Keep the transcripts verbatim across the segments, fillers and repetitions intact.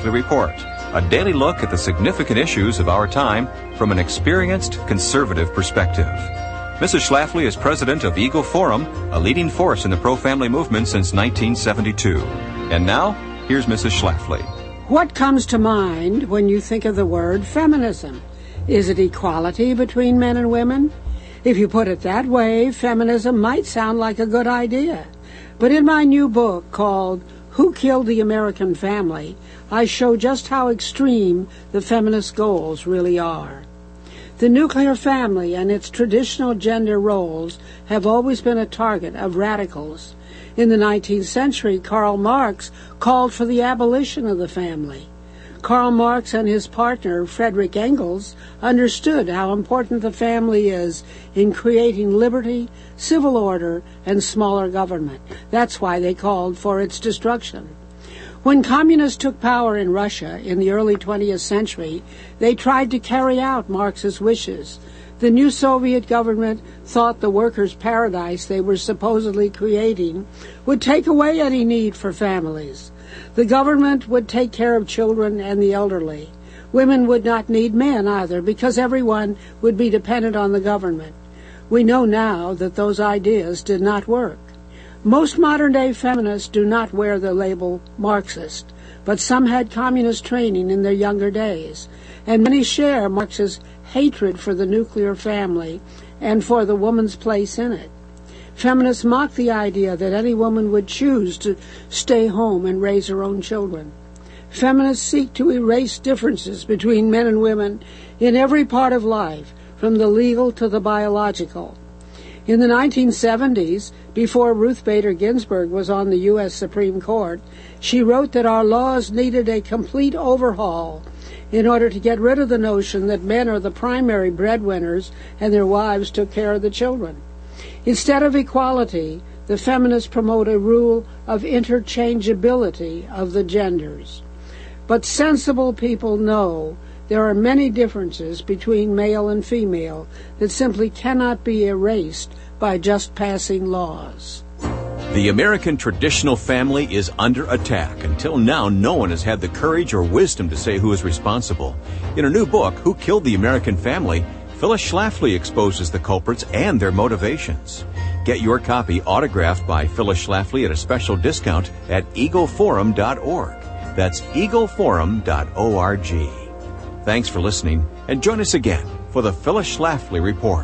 Schlafly Report, a daily look at the significant issues of our time from an experienced conservative perspective. Missus Schlafly is president of Eagle Forum, a leading force in the pro-family movement since nineteen seventy-two. And now, here's Missus Schlafly. What comes to mind when you think of the word feminism? Is it equality between men and women? If you put it that way, feminism might sound like a good idea. But in my new book called Who Killed the American Family, I show just how extreme the feminist goals really are. The nuclear family and its traditional gender roles have always been a target of radicals. In the nineteenth century, Karl Marx called for the abolition of the family. Karl Marx and his partner, Friedrich Engels, understood how important the family is in creating liberty, civil order, and smaller government. That's why they called for its destruction. When communists took power in Russia in the early twentieth century, they tried to carry out Marx's wishes. The new Soviet government thought the workers' paradise they were supposedly creating would take away any need for families. The government would take care of children and the elderly. Women would not need men either, because everyone would be dependent on the government. We know now that those ideas did not work. Most modern-day feminists do not wear the label Marxist, but some had communist training in their younger days, and many share Marx's hatred for the nuclear family and for the woman's place in it. Feminists mock the idea that any woman would choose to stay home and raise her own children. Feminists seek to erase differences between men and women in every part of life, from the legal to the biological. In the nineteen seventies, before Ruth Bader Ginsburg was on the U S Supreme Court, she wrote that our laws needed a complete overhaul in order to get rid of the notion that men are the primary breadwinners and their wives took care of the children. Instead of equality, the feminists promote a rule of interchangeability of the genders. But sensible people know there are many differences between male and female that simply cannot be erased by just passing laws. The American traditional family is under attack. Until now, no one has had the courage or wisdom to say who is responsible. In her new book, Who Killed the American Family?, Phyllis Schlafly exposes the culprits and their motivations. Get your copy autographed by Phyllis Schlafly at a special discount at eagle forum dot org. That's eagle forum dot org. Thanks for listening, and join us again for the Phyllis Schlafly Report.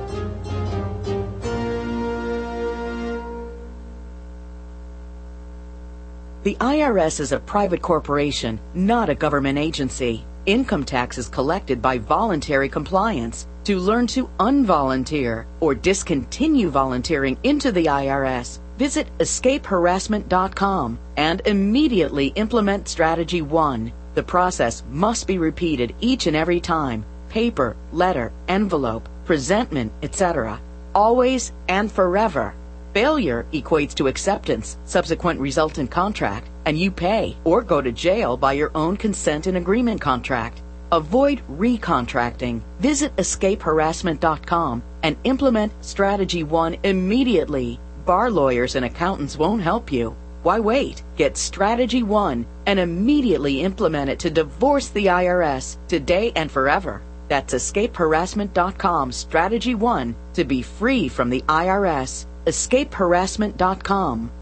The I R S is a private corporation, not a government agency. Income tax is collected by voluntary compliance. To learn to unvolunteer or discontinue volunteering into the I R S, visit escape harassment dot com and immediately implement Strategy one. The process must be repeated each and every time. Paper, letter, envelope, presentment, et cetera. Always and forever. Failure equates to acceptance, subsequent resultant contract, and you pay or go to jail by your own consent and agreement contract. Avoid recontracting. Visit escape harassment dot com and implement Strategy one immediately. Bar lawyers and accountants won't help you. Why wait? Get Strategy one and immediately implement it to divorce the I R S today and forever. That's escape harassment dot com Strategy one to be free from the I R S. escape harassment dot com.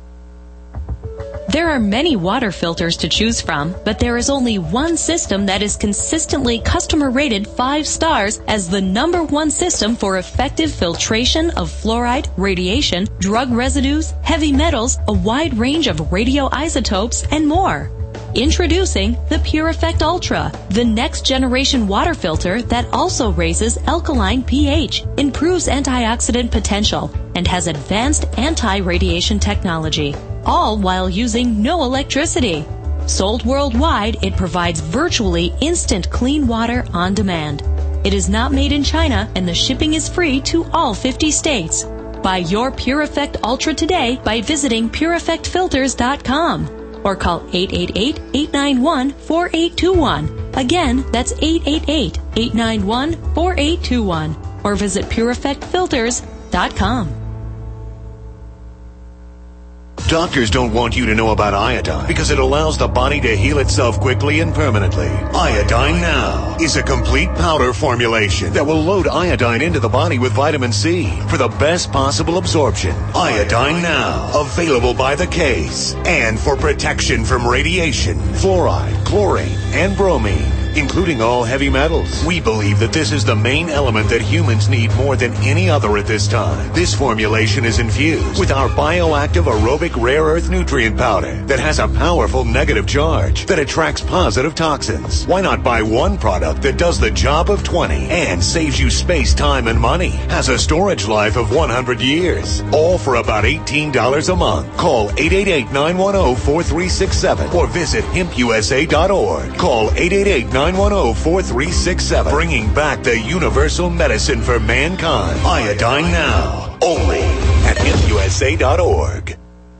There are many water filters to choose from, but there is only one system that is consistently customer rated five stars as the number one system for effective filtration of fluoride, radiation, drug residues, heavy metals, a wide range of radioisotopes, and more. Introducing the PureEffect Ultra, the next generation water filter that also raises alkaline pH, improves antioxidant potential, and has advanced anti-radiation technology, all while using no electricity. Sold worldwide, it provides virtually instant clean water on demand. It is not made in China, and the shipping is free to all fifty states. Buy your PureEffect Ultra today by visiting pure effect filters dot com. Or call eight eight eight, eight nine one, four eight two one. Again, that's eight eight eight, eight nine one, four eight two one. Or visit pure effect filters dot com. Doctors don't want you to know about iodine because it allows the body to heal itself quickly and permanently. Iodine Now is a complete powder formulation that will load iodine into the body with vitamin C for the best possible absorption. Iodine Now, available by the case and for protection from radiation, fluoride, chlorine, and bromine, including all heavy metals. We believe that this is the main element that humans need more than any other at this time. This formulation is infused with our bioactive aerobic rare earth nutrient powder that has a powerful negative charge that attracts positive toxins. Why not buy one product that does the job of twenty and saves you space, time, and money? Has a storage life of one hundred years. All for about eighteen dollars a month. Call eight eight eight, nine one zero, four three six seven or visit hemp u s a dot org. Call eight eight eight, nine one zero, four three six seven. Bringing back the universal medicine for mankind. Iodine Now. Only at hemp u s a dot org.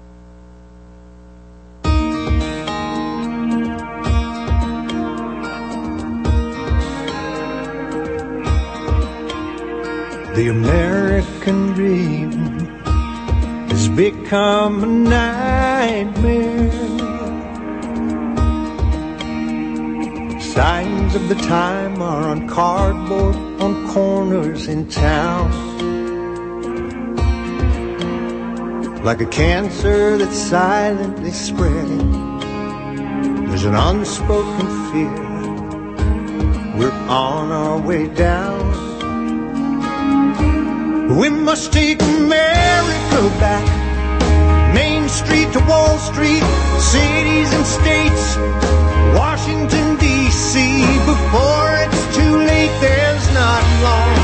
The American dream has become a nightmare. Signs of the time are on cardboard on corners in town. Like a cancer that's silently spreading, there's an unspoken fear we're on our way down. We must take America back, Main Street to Wall Street, cities and states, Washington, D C Before it's too late, there's not long.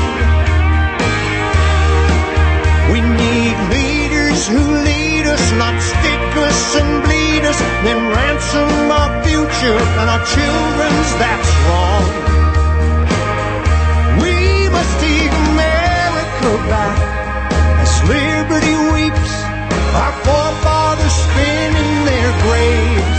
We need leaders who lead us, not stick us and bleed us, then ransom our future and our children's, that's wrong. We must take America back as liberty weeps, our forefathers spin in their graves.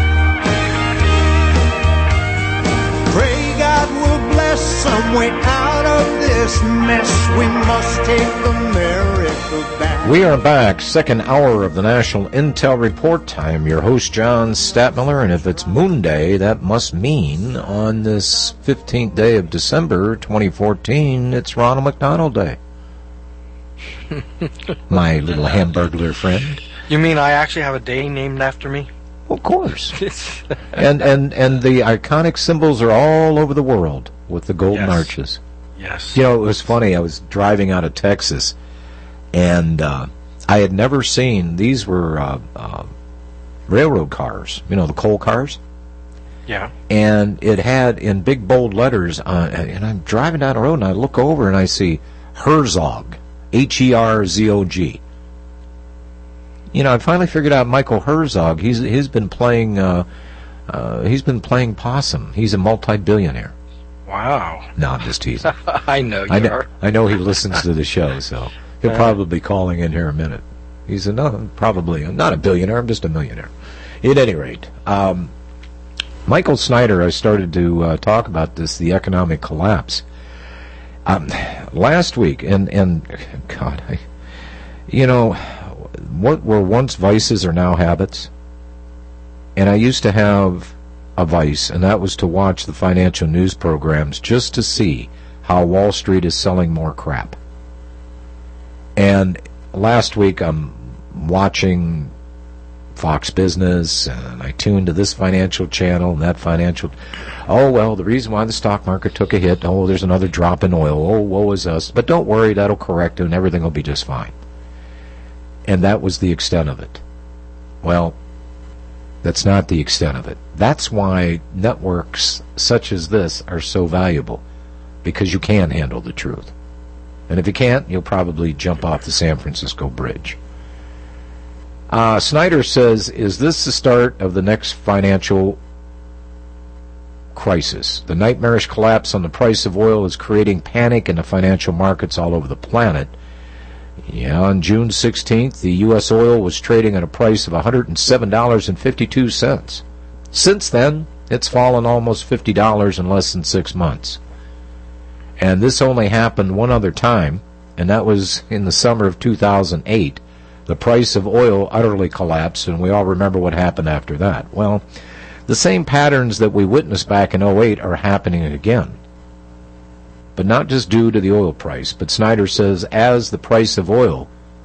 Pray God will bless some way out of this mess. We must take America back. We are back, second hour of the National Intel Report. I am your host, John Statmiller, and if it's Moon Day, that must mean on this fifteenth day of December, twenty fourteen, it's Ronald McDonald Day. My little hamburglar friend. You mean I actually have a day named after me? Of course. and, and and the iconic symbols are all over the world with the golden Yes. arches. Yes. You know, it was funny. I was driving out of Texas, and uh, I had never seen, these were uh, uh, railroad cars, you know, the coal cars. Yeah. And it had in big bold letters, uh, and I'm driving down the road, and I look over, and I see Herzog, H E R Z O G. You know, I finally figured out Michael Herzog. He's he's been playing uh, uh, he's been playing possum. He's a multi-billionaire. Wow. No, I'm just teasing. I know you I know, are. I know he listens to the show, so he'll probably be calling in here in a minute. He's a, no, probably I'm not a billionaire. I'm just a millionaire. At any rate, um, Michael Snyder. I started to uh, talk about this, the economic collapse. Um, last week, and and God, I, you know. What were once vices are now habits. And I used to have a vice, and that was to watch the financial news programs just to see how Wall Street is selling more crap. And last week I'm watching Fox Business, and I tuned to this financial channel and that financial. Oh, well, the reason why the stock market took a hit, oh, there's another drop in oil, oh, woe is us. But don't worry, that'll correct and everything will be just fine. And that was the extent of it. Well, that's not the extent of it. That's why networks such as this are so valuable, because you can handle the truth. And if you can't, you'll probably jump off the San Francisco Bridge. Uh, Snyder says, is this the start of the next financial crisis? The nightmarish collapse on the price of oil is creating panic in the financial markets all over the planet. Yeah, on June sixteenth, the U S oil was trading at a price of one hundred seven dollars and fifty-two cents. Since then, it's fallen almost fifty dollars in less than six months. And this only happened one other time, and that was in the summer of two thousand eight. The price of oil utterly collapsed, and we all remember what happened after that. Well, the same patterns that we witnessed back in oh eight are happening again. But not just due to the oil price, but Snyder says as the price of oil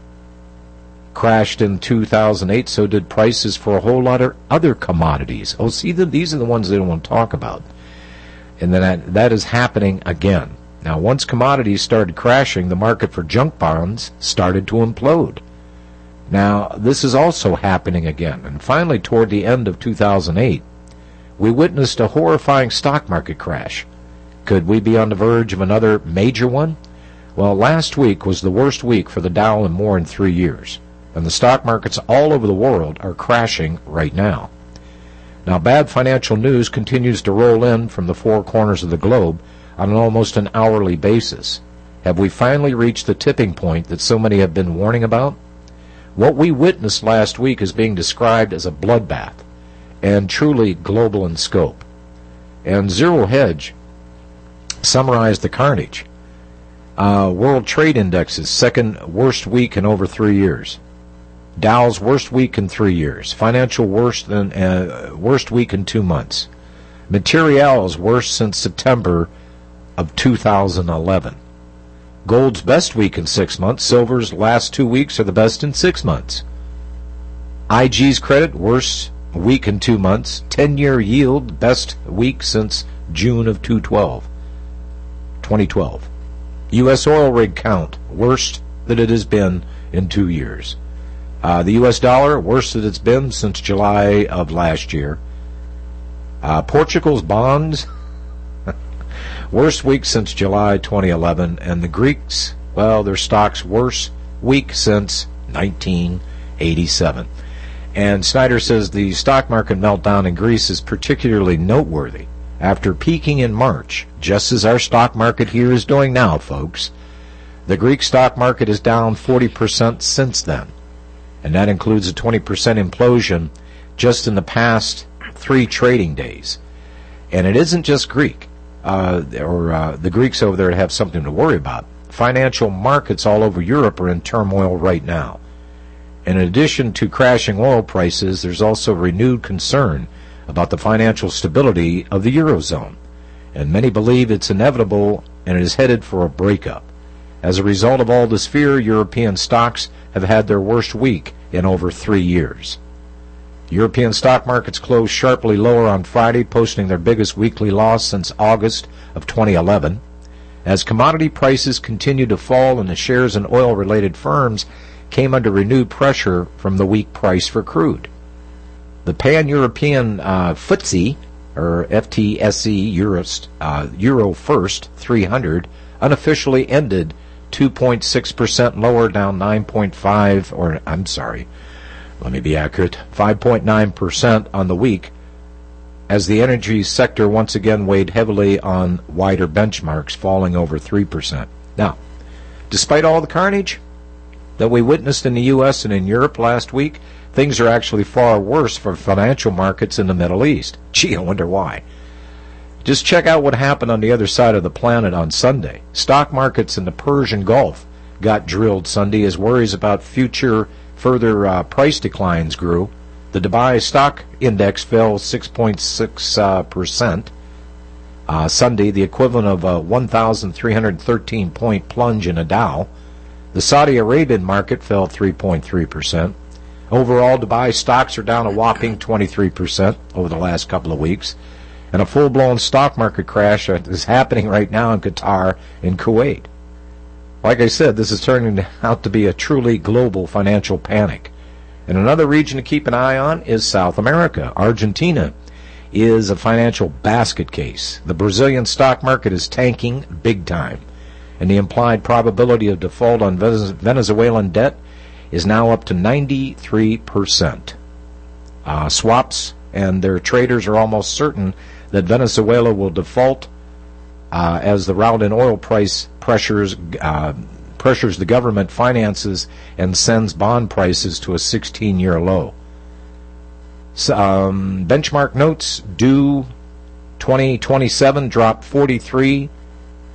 crashed in two thousand eight, so did prices for a whole lot of other commodities. Oh, see, the, these are the ones they don't want to talk about. And then that, that is happening again. Now, once commodities started crashing, the market for junk bonds started to implode. Now, this is also happening again. And finally, toward the end of two thousand eight, we witnessed a horrifying stock market crash. Could we be on the verge of another major one? Well, last week was the worst week for the Dow in more than three years. And the stock markets all over the world are crashing right now. Now, bad financial news continues to roll in from the four corners of the globe on an almost an hourly basis. Have we finally reached the tipping point that so many have been warning about? What we witnessed last week is being described as a bloodbath and truly global in scope. And Zero Hedge summarized the carnage. Uh, World Trade Index's second worst week in over three years. Dow's worst week in three years. Financial worst than uh, worst week in two months. Materials worst since September of two thousand eleven. Gold's best week in six months. Silver's last two weeks are the best in six months. I G's credit worst week in two months. Ten-year yield best week since June of twenty twelve. U S oil rig count worst that it has been in two years. Uh, the U S dollar, worst that it's been since July of last year. Uh, Portugal's bonds, worst week since July twenty eleven. And the Greeks, well, their stocks worst week since nineteen eighty-seven. And Snyder says the stock market meltdown in Greece is particularly noteworthy after peaking in March, just as our stock market here is doing now, folks. The Greek stock market is down forty percent since then. And that includes a twenty percent implosion just in the past three trading days. And it isn't just Greek, uh, or uh, the Greeks over there have something to worry about. Financial markets all over Europe are in turmoil right now. And in addition to crashing oil prices, there's also renewed concern about the financial stability of the Eurozone. And many believe it's inevitable and it is headed for a breakup. As a result of all this fear, European stocks have had their worst week in over three years. European stock markets closed sharply lower on Friday, posting their biggest weekly loss since August of twenty eleven. As commodity prices continued to fall and the shares in oil-related firms came under renewed pressure from the weak price for crude. The pan-European uh, F T S E, or F T S E Eurist, uh, Euro First three hundred, unofficially ended two point six percent lower, down nine point five, or I'm sorry, let me be accurate, five point nine percent on the week, as the energy sector once again weighed heavily on wider benchmarks, falling over three percent. Now, despite all the carnage that we witnessed in the U S and in Europe last week, things are actually far worse for financial markets in the Middle East. Gee, I wonder why. Just check out what happened on the other side of the planet on Sunday. Stock markets in the Persian Gulf got drilled Sunday as worries about future further uh, price declines grew. The Dubai Stock Index fell six point six percent uh, Sunday, the equivalent of a one thousand three hundred thirteen point plunge in a Dow. The Saudi Arabian market fell three point three percent. Overall, Dubai stocks are down a whopping twenty-three percent over the last couple of weeks. And a full-blown stock market crash is happening right now in Qatar and Kuwait. Like I said, this is turning out to be a truly global financial panic. And another region to keep an eye on is South America. Argentina is a financial basket case. The Brazilian stock market is tanking big time. And the implied probability of default on Venezuelan debt is now up to ninety-three percent. Uh, swaps and their traders are almost certain that Venezuela will default uh, as the rout in oil price pressures uh, pressures the government finances and sends bond prices to a sixteen-year low. So, um, benchmark notes due twenty twenty-seven dropped forty-three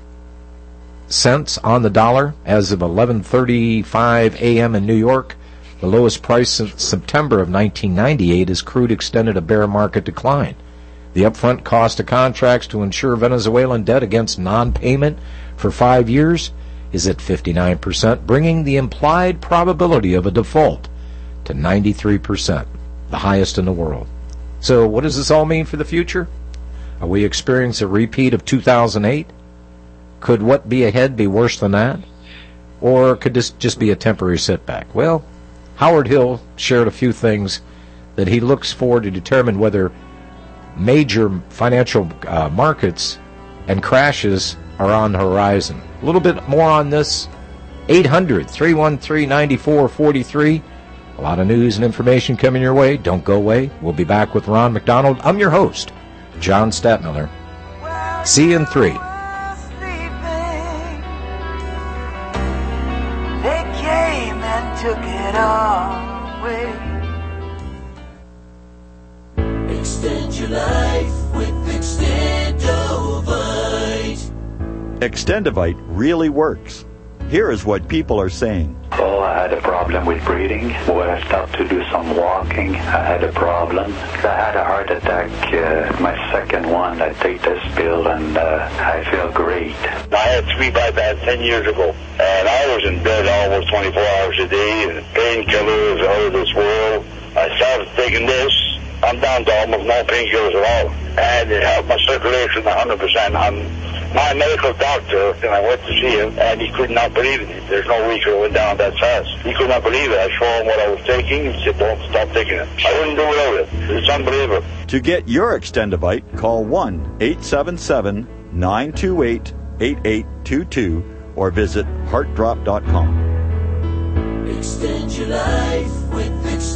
cents on the dollar as of eleven thirty-five a.m. in New York. The lowest price since September of nineteen ninety-eight as crude extended a bear market decline. The upfront cost of contracts to insure Venezuelan debt against non-payment for five years is at fifty-nine percent, bringing the implied probability of a default to ninety-three percent, the highest in the world. So what does this all mean for the future? Are we experiencing a repeat of two thousand eight? Could what be ahead be worse than that? Or could this just be a temporary setback? Well, Howard Hill shared a few things that he looks for to determine whether major financial uh, markets and crashes are on the horizon. A little bit more on this. eight hundred, three one three, nine four four three. A lot of news and information coming your way. Don't go away. We'll be back with Ron McDonald. I'm your host, John Stadtmiller. See you in three. They came and took it away. Extend your life with Extendovite. Extendovite really works. Here is what people are saying. Oh, I had a problem with breathing. When I stopped to do some walking, I had a problem. I had a heart attack, uh, my second one. I take this pill and uh, I feel great. I had three bypass ten years ago, and I was in bed almost twenty-four hours a day, and painkillers out of this world. I started taking this. I'm down to almost no painkillers at all, and it helped my circulation one hundred percent. I'm my medical doctor, and I went to see him, and he could not believe it. There's no way he could have went down that fast. He could not believe it. I showed him what I was taking, and he said, don't stop taking it. I wouldn't do without it. It's unbelievable. To get your Extendovite, call one eight seven seven, nine two eight, eight eight two two or visit heart drop dot com. Extend your life with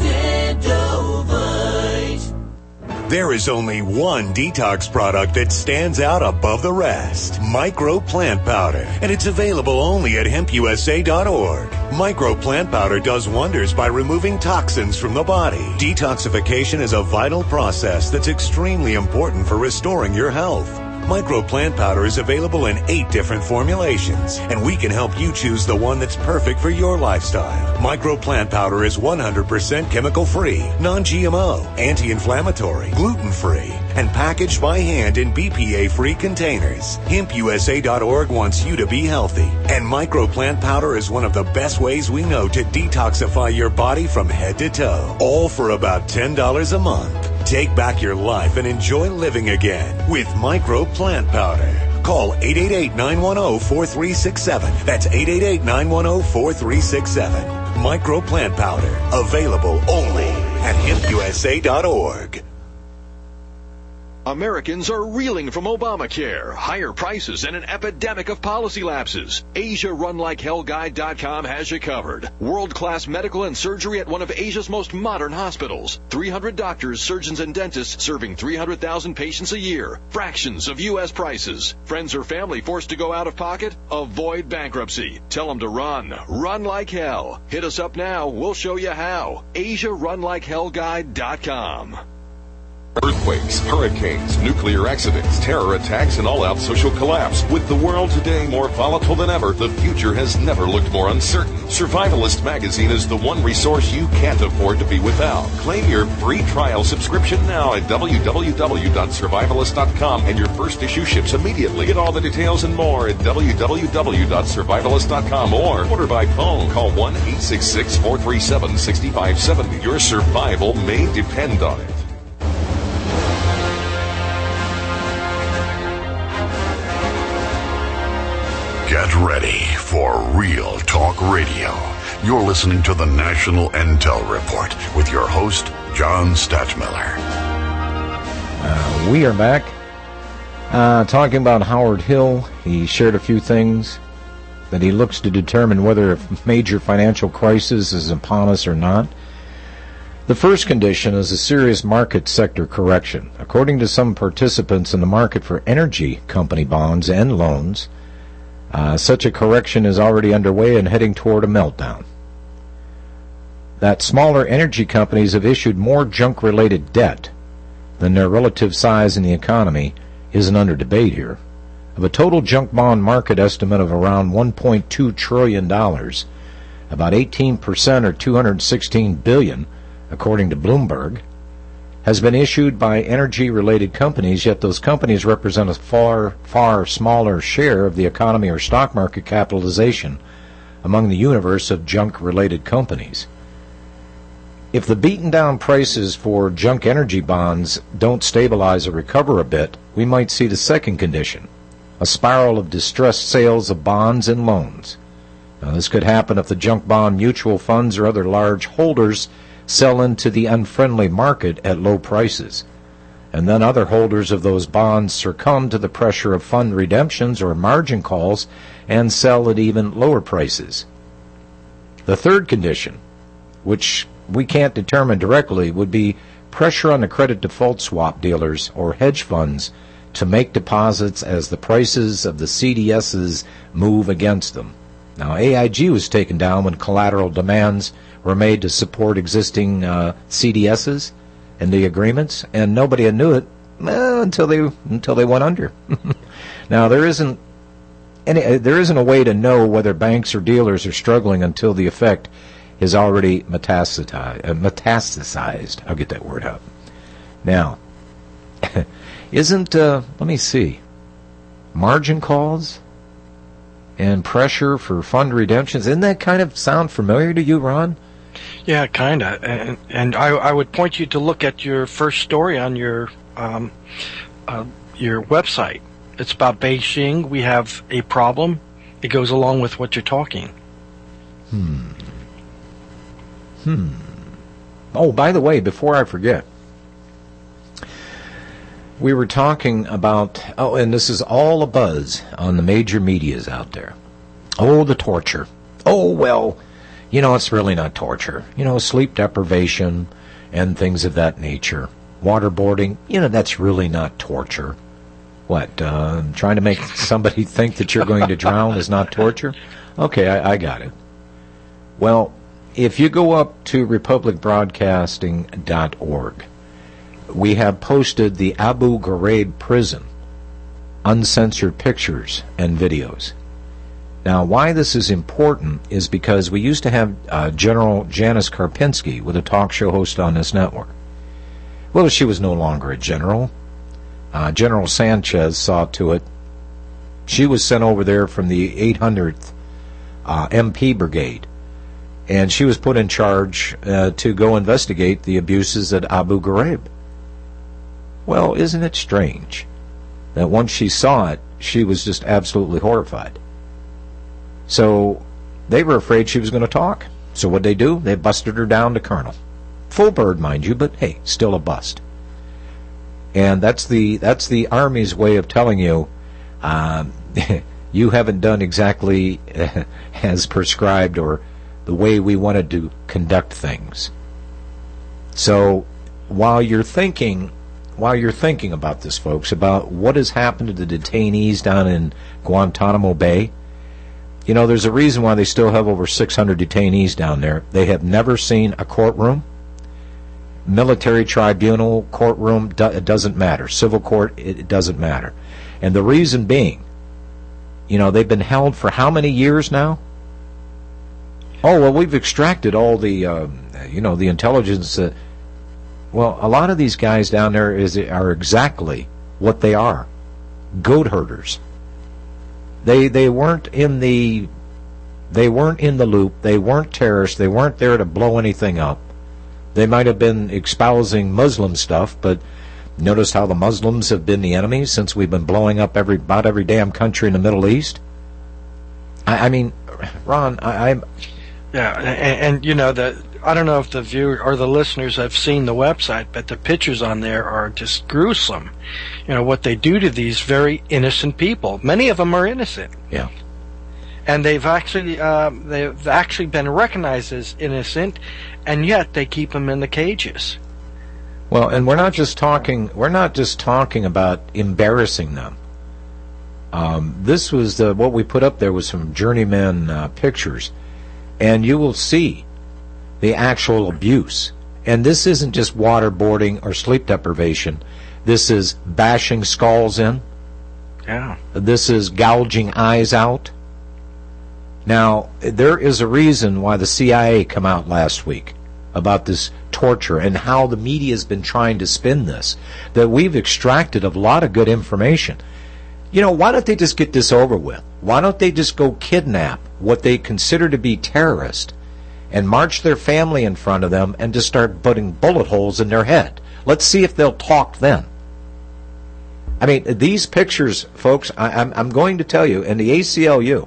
Extendovite. There is only one detox product that stands out above the rest. Micro Plant Powder. And it's available only at hemp u s a dot org. Micro Plant Powder does wonders by removing toxins from the body. Detoxification is a vital process that's extremely important for restoring your health. Micro Plant Powder is available in eight different formulations, and we can help you choose the one that's perfect for your lifestyle. Micro Plant Powder is one hundred percent chemical-free, non G M O, anti-inflammatory, gluten-free, and packaged by hand in B P A-free containers. hemp u s a dot org wants you to be healthy, and Micro Plant Powder is one of the best ways we know to detoxify your body from head to toe, all for about ten dollars a month. Take back your life and enjoy living again with Micro Plant Powder. Call eight eight eight, nine one zero, four three six seven. That's eight eight eight, nine one zero, four three six seven. Micro Plant Powder. Available only at hemp u s a dot org. Americans are reeling from Obamacare, higher prices, and an epidemic of policy lapses. Asia Run Like Hell Guide dot com has you covered. World-class medical and surgery at one of Asia's most modern hospitals. three hundred doctors, surgeons, and dentists serving three hundred thousand patients a year. Fractions of U S prices. Friends or family forced to go out of pocket? Avoid bankruptcy. Tell them to run. Run like hell. Hit us up now. We'll show you how. Asia Run Like Hell Guide dot com. Earthquakes, hurricanes, nuclear accidents, terror attacks, and all-out social collapse. With the world today more volatile than ever, the future has never looked more uncertain. Survivalist Magazine is the one resource you can't afford to be without. Claim your free trial subscription now at w w w dot survivalist dot com, and your first issue ships immediately. Get all the details and more at w w w dot survivalist dot com or order by phone. Call one eight six six, four three seven, six five seven zero. Your survival may depend on it. Get ready for Real Talk Radio. You're listening to the National Intel Report with your host, John Stadtmiller. Uh, we are back uh, talking about Howard Hill. He shared a few things that he looks to determine whether a major financial crisis is upon us or not. The first condition is a serious market sector correction. According to some participants in the market for energy company bonds and loans, Uh, such a correction is already underway and heading toward a meltdown. That smaller energy companies have issued more junk-related debt than their relative size in the economy isn't under debate here. Of a total junk bond market estimate of around one point two trillion dollars, about eighteen percent or two hundred sixteen billion dollars, according to Bloomberg, has been issued by energy-related companies, yet those companies represent a far, far smaller share of the economy or stock market capitalization among the universe of junk-related companies. If the beaten-down prices for junk energy bonds don't stabilize or recover a bit, we might see the second condition, a spiral of distressed sales of bonds and loans. Now, this could happen if the junk bond mutual funds or other large holders sell into the unfriendly market at low prices, and then other holders of those bonds succumb to the pressure of fund redemptions or margin calls and sell at even lower prices. The third condition, which we can't determine directly, would be pressure on the credit default swap dealers or hedge funds to make deposits as the prices of the C D Ss move against them. Now, A I G was taken down when collateral demands were made to support existing uh, C D Ss and the agreements, and nobody knew it well, until they until they went under. Now, there isn't any, there isn't a way to know whether banks or dealers are struggling until the effect is already metastasized. Uh, metastasized. I'll get that word out. Now, isn't uh, let me see, margin calls and pressure for fund redemptions, isn't that kind of sound familiar to you, Ron? Yeah, kind of. And, and I, I would point you to look at your first story on your um, uh, your website. It's about Beijing. We have a problem. It goes along with what you're talking. Hmm. Hmm. Oh, by the way, before I forget, we were talking about, oh, and this is all a buzz on the major medias out there. Oh, the torture. Oh, well, you know, it's really not torture. You know, sleep deprivation and things of that nature. Waterboarding, you know, that's really not torture. What, uh, trying to make somebody think that you're going to drown is not torture? Okay, I, I got it. Well, if you go up to republic broadcasting dot org, we have posted the Abu Ghraib prison, uncensored pictures and videos. Now, why this is important is because we used to have uh, General Janice Karpinski with a talk show host on this network. Well, she was no longer a general. Uh, General Sanchez saw to it. She was sent over there from the eight hundredth uh, M P Brigade, and she was put in charge uh, to go investigate the abuses at Abu Ghraib. Well, isn't it strange that once she saw it, she was just absolutely horrified? So they were afraid she was going to talk. So what'd they do? They busted her down to colonel. Full bird, mind you, but hey, still a bust. And that's the that's the Army's way of telling you um, you haven't done exactly as prescribed or the way we wanted to conduct things. So while you're thinking, while you're thinking about this, folks, about what has happened to the detainees down in Guantanamo Bay, you know, there's a reason why they still have over six hundred detainees down there. They have never seen a courtroom. Military tribunal, courtroom, do, it doesn't matter. Civil court, it, it doesn't matter. And the reason being, you know, they've been held for how many years now? Oh, well, we've extracted all the, uh, you know, the intelligence. Uh, well, a lot of these guys down there is are exactly what they are, goat herders. They they weren't in the, they weren't in the loop. They weren't terrorists. They weren't there to blow anything up. They might have been espousing Muslim stuff, but notice how the Muslims have been the enemy since we've been blowing up every about every damn country in the Middle East. I, I mean, Ron, I, I'm. Yeah, and, and you know, the I don't know if the viewer or the listeners have seen the website, but the pictures on there are just gruesome. You know, what they do to these very innocent people. Many of them are innocent. Yeah. And they've actually uh, they've actually been recognized as innocent, and yet they keep them in the cages. Well, and we're not just talking we're not just talking about embarrassing them. Um, this was the, what we put up there was some journeyman uh, pictures, and you will see the actual abuse. And this isn't just waterboarding or sleep deprivation. This is bashing skulls in. Yeah. This is gouging eyes out. Now, there is a reason why the C I A come out last week about this torture and how the media has been trying to spin this, that we've extracted a lot of good information. You know, why don't they just get this over with? Why don't they just go kidnap what they consider to be terrorists and march their family in front of them and just start putting bullet holes in their head? Let's see if they'll talk then. I mean, these pictures, folks, I, I'm, I'm going to tell you, and the A C L U,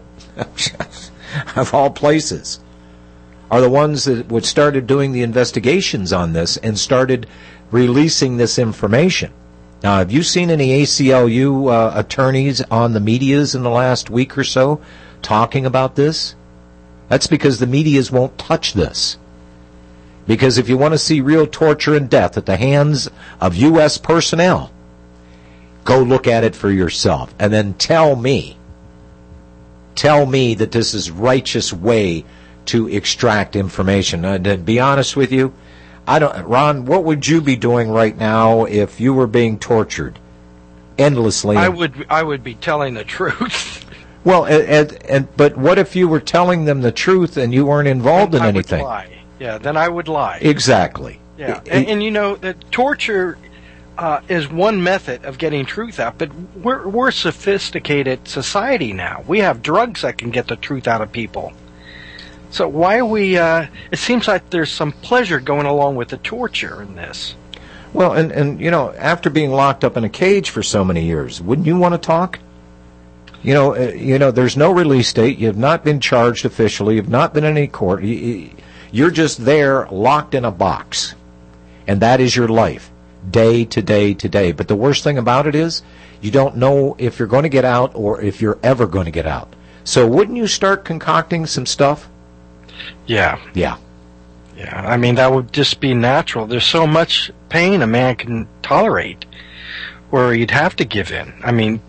of all places, are the ones that would started doing the investigations on this and started releasing this information. Now, have you seen any A C L U uh, attorneys on the medias in the last week or so talking about this? That's because the medias won't touch this. Because if you want to see real torture and death at the hands of U S personnel, go look at it for yourself and then tell me, tell me that this is righteous way to extract information. Uh, to be honest with you, I don't, Ron, what would you be doing right now if you were being tortured endlessly? I would, I would be telling the truth. Well, and, and, and but what if you were telling them the truth and you weren't involved then in I anything? Would lie. Yeah, then I would lie. Exactly. Yeah, It- and, and you know that torture uh, is one method of getting truth out, but we're we're a sophisticated society now. We have drugs that can get the truth out of people. So why are we? Uh, it seems like there's some pleasure going along with the torture in this. Well, and, and you know, after being locked up in a cage for so many years, wouldn't you want to talk? You know, uh, you know, there's no release date. You have not been charged officially. You've not been in any court. You, you're just there, locked in a box, and that is your life, day to day to day. But the worst thing about it is, you don't know if you're going to get out or if you're ever going to get out. So, wouldn't you start concocting some stuff? Yeah. Yeah. Yeah, I mean, that would just be natural. There's so much pain a man can tolerate where he'd have to give in. I mean,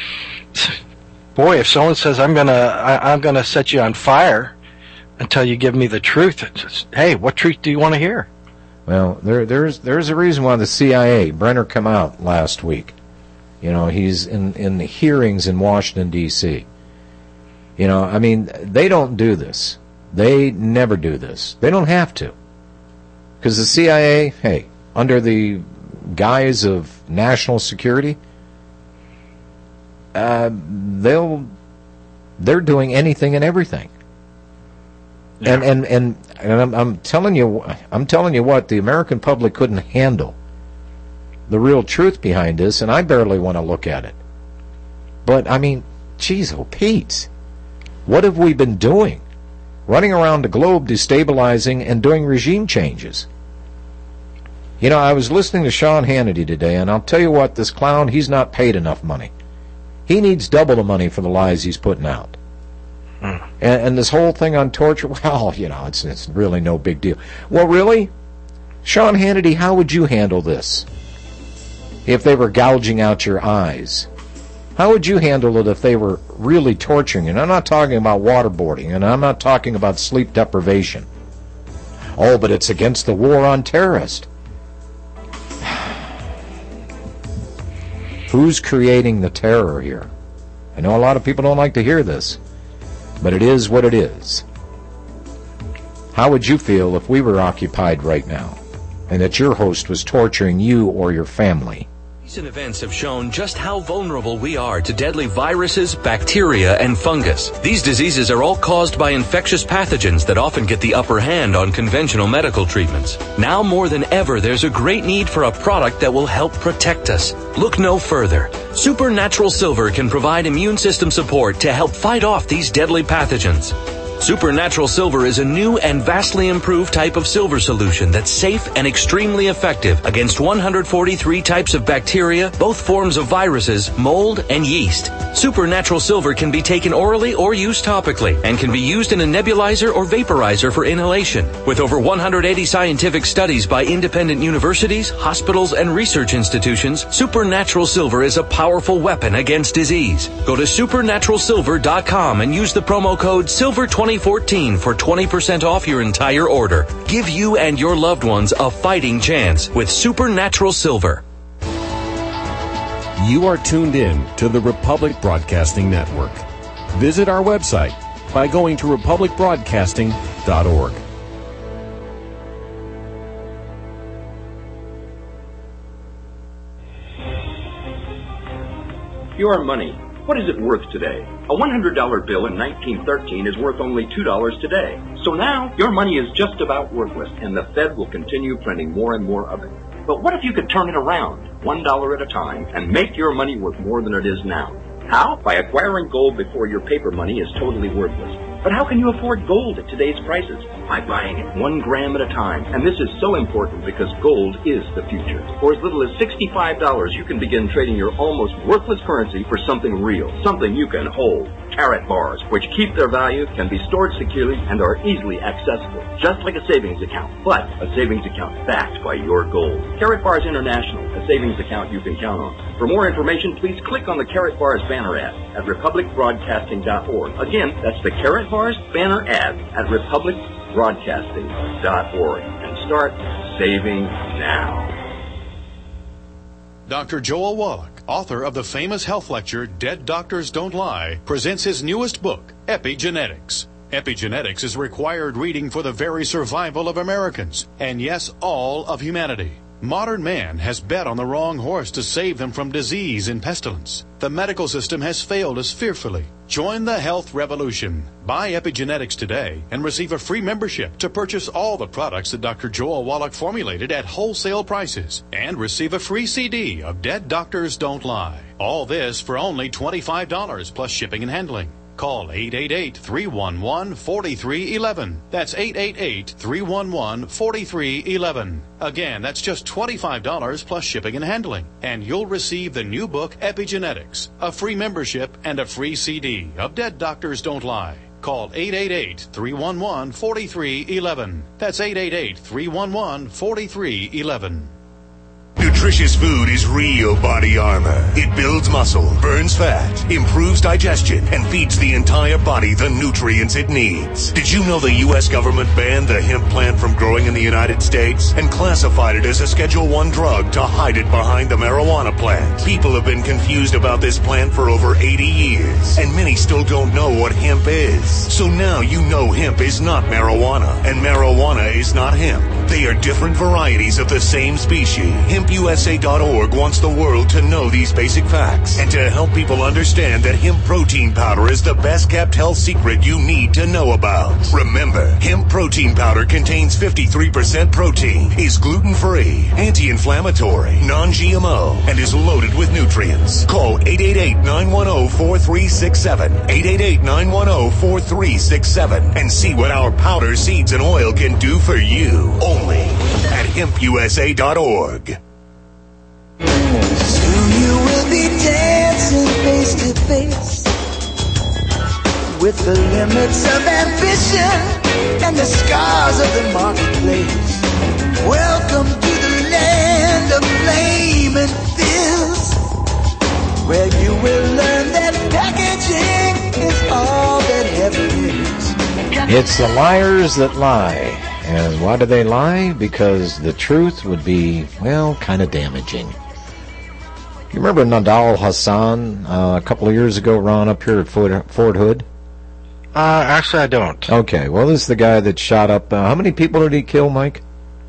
boy, if someone says, I'm going to I'm gonna set you on fire until you give me the truth, it's just, hey, what truth do you want to hear? Well, there, there's there's a reason why the C I A, Brenner, come out last week. You know, he's in, in the hearings in Washington, D C You know, I mean, they don't do this. They never do this. They don't have to. Because the C I A, hey, under the guise of national security, uh, they'll, they're doing anything and everything. Yeah. And, and, and, and I'm, I'm telling you, I'm telling you what, the American public couldn't handle the real truth behind this, and I barely want to look at it. But, I mean, geez, oh, Pete, what have we been doing? Running around the globe destabilizing and doing regime changes. You know, I was listening to Sean Hannity today, and I'll tell you what, this clown, he's not paid enough money. He needs double the money for the lies he's putting out. Mm. And, and this whole thing on torture, well, you know, it's, it's really no big deal. Well, really? Sean Hannity, how would you handle this if they were gouging out your eyes? How would you handle it if they were really torturing you? And I'm not talking about waterboarding, and I'm not talking about sleep deprivation. Oh, but it's against the war on terrorists. Who's creating the terror here? I know a lot of people don't like to hear this, but it is what it is. How would you feel if we were occupied right now, and that your host was torturing you or your family? Recent events have shown just how vulnerable we are to deadly viruses, bacteria, and fungus. These diseases are all caused by infectious pathogens that often get the upper hand on conventional medical treatments. Now more than ever, there's a great need for a product that will help protect us. Look no further. Supernatural Silver can provide immune system support to help fight off these deadly pathogens. Supernatural Silver is a new and vastly improved type of silver solution that's safe and extremely effective against one hundred forty-three types of bacteria, both forms of viruses, mold, and yeast. Supernatural Silver can be taken orally or used topically and can be used in a nebulizer or vaporizer for inhalation. With over one hundred eighty scientific studies by independent universities, hospitals, and research institutions, Supernatural Silver is a powerful weapon against disease. Go to supernatural silver dot com and use the promo code silver twenty fourteen for twenty percent off your entire order. Give you and your loved ones a fighting chance with Supernatural Silver. You are tuned in to the Republic Broadcasting Network. Visit our website, by going to republic broadcasting dot org. Your money. What is it worth today? A one hundred dollar bill in nineteen thirteen is worth only two dollars today. So now, your money is just about worthless, and the Fed will continue printing more and more of it. But what if you could turn it around, one dollar at a time, and make your money worth more than it is now? How? By acquiring gold before your paper money is totally worthless. But how can you afford gold at today's prices? By buying it one gram at a time. And this is so important because gold is the future. For as little as sixty-five dollars, you can begin trading your almost worthless currency for something real, something you can hold. Carrot bars, which keep their value, can be stored securely, and are easily accessible, just like a savings account, but a savings account backed by your gold. Carrot Bars International, a savings account you can count on. For more information, please click on the Carrot Bars banner ad at republic broadcasting dot org. Again, that's the Carrot Bars banner ad at republic broadcasting dot org. And start saving now. Doctor Joel Wallach, author of the famous health lecture Dead Doctors Don't Lie, presents his newest book, Epigenetics. Epigenetics is required reading for the very survival of Americans, and yes, all of humanity. Modern man has bet on the wrong horse to save them from disease and pestilence. The medical system has failed us fearfully. Join the health revolution. Buy Epigenetics today and receive a free membership to purchase all the products that Doctor Joel Wallach formulated at wholesale prices, and receive a free C D of Dead Doctors Don't Lie. All this for only twenty-five dollars plus shipping and handling. Call eight eight eight, three one one, four three one one. That's eight eight eight, three one one, four three one one. Again, that's just twenty-five dollars plus shipping and handling. And you'll receive the new book, Epigenetics, a free membership, and a free C D of Dead Doctors Don't Lie. Call eight eight eight, three one one, four three one one. That's eight eight eight, three one one, four three one one. Nutritious food is real body armor. It builds muscle, burns fat, improves digestion, and feeds the entire body the nutrients it needs. Did you know the U S government banned the hemp plant from growing in the United States and classified it as a Schedule one drug to hide it behind the marijuana plant? People have been confused about this plant for over eighty years, and many still don't know what hemp is. So now you know hemp is not marijuana, and marijuana is not hemp. They are different varieties of the same species. hemp U S A dot org wants the world to know these basic facts and to help people understand that hemp protein powder is the best kept health secret you need to know about. Remember, hemp protein powder contains fifty-three percent protein, is gluten-free, anti-inflammatory, non-G M O, and is loaded with nutrients. Call eight eight eight, nine one zero, four three six seven, eight eight eight, nine one zero, four three six seven, and see what our powder, seeds, and oil can do for you. Only at hemp U S A dot org. Soon you will be dancing face to face with the limits of ambition and the scars of the marketplace. Welcome to the land of flame and fizz, where you will learn that packaging is all that heaven is. It's the liars that lie. And why do they lie? Because the truth would be, well, kind of damaging. You remember Nadal Hassan uh, a couple of years ago, Ron, up here at Fort, Fort Hood? Uh, actually, I don't. Okay, well, this is the guy that shot up. Uh, how many people did he kill, Mike?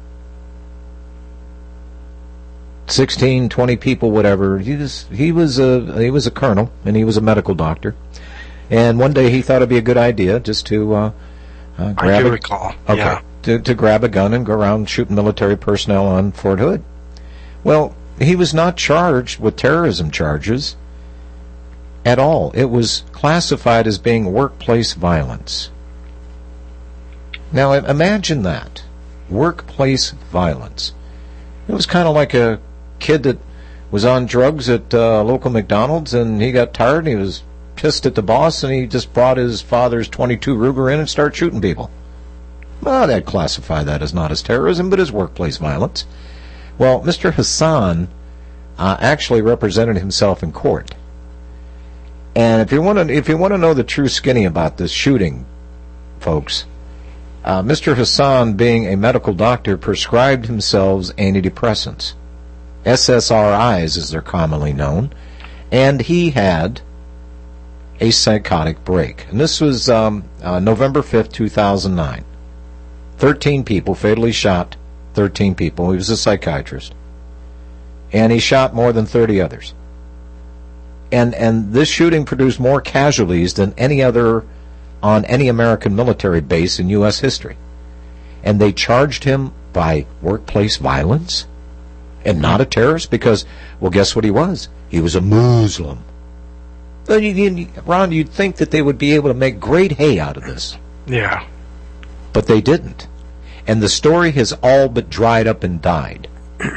Sixteen, twenty people, whatever. He was he was a he was a colonel, and he was a medical doctor. And one day he thought it'd be a good idea just to uh, uh, grab. I do a, recall. Okay, Yeah. to to grab a gun and go around shooting military personnel on Fort Hood. Well, he was not charged with terrorism charges at all. It was classified as being workplace violence. Now, imagine that. Workplace violence. It was kind of like a kid that was on drugs at uh, local McDonald's, and he got tired, and he was pissed at the boss, and he just brought his father's twenty-two Ruger in and started shooting people. Well, they'd classify that as not as terrorism, but as workplace violence. Well, Mister Hassan uh, actually represented himself in court. And if you want to, if you want to know the true skinny about this shooting, folks, uh, Mister Hassan, being a medical doctor, prescribed himself antidepressants, S S R Is as they're commonly known, and he had a psychotic break. And this was um, uh, November fifth, two thousand nine. thirteen people, fatally shot thirteen people. He was a psychiatrist. And he shot more than thirty others. And and this shooting produced more casualties than any other on any American military base in U S history. And they charged him by workplace violence and not a terrorist because, well, guess what he was? He was a Muslim. Well, you, you, Ron, you'd think that they would be able to make great hay out of this. Yeah. But they didn't. And the story has all but dried up and died.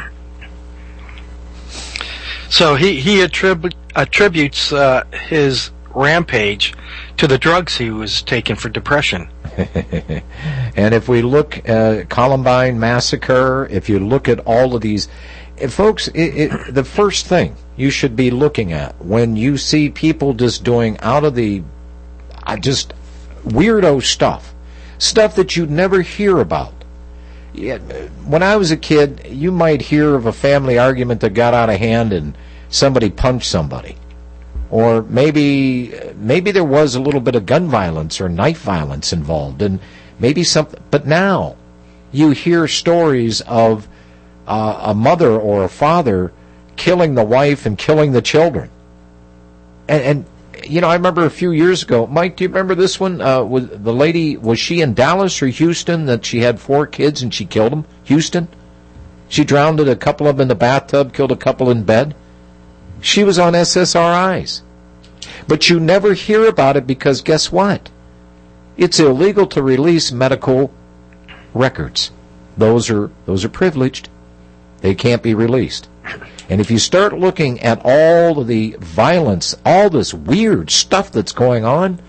So he, he attribu- attributes uh, his rampage to the drugs he was taking for depression. And if we look at uh, Columbine Massacre, if you look at all of these, uh, folks, it, it, the first thing you should be looking at when you see people just doing out of the, uh, just weirdo stuff, stuff that you'd never hear about. Yeah, when I was a kid, you might hear of a family argument that got out of hand and somebody punched somebody. Or maybe maybe there was a little bit of gun violence or knife violence involved, and maybe something. But now you hear stories of uh, a mother or a father killing the wife and killing the children. And, and you know, I remember a few years ago, Mike, do you remember this one? Uh, was the lady, was she in Dallas or Houston that she had four kids and she killed them? Houston? She drowned a couple of them in the bathtub, killed a couple in bed. She was on S S R Is. But you never hear about it because guess what? It's illegal to release medical records. Those are those are privileged. They can't be released. And if you start looking at all of the violence, all this weird stuff that's going on,